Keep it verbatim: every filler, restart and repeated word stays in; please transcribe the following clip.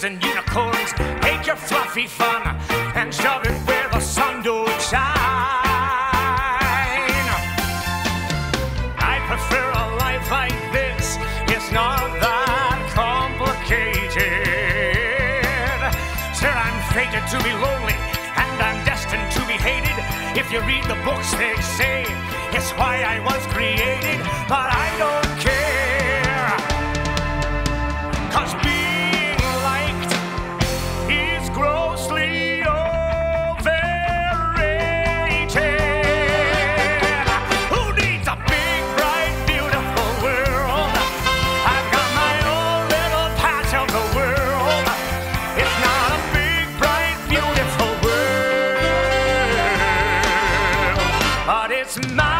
rainbows and unicorns. Take your fluffy fun and shove it where the sun don't shine. I prefer a life like this. It's not that complicated. Sir, I'm fated to be lonely, and I'm destined to be hated. If you read the books, they say it's why I was created. But I don't care, 'cause being liked is grossly overrated. Who needs a big, bright, beautiful world? I've got my own little patch of the world. It's not a big, bright, beautiful world, but it's mine.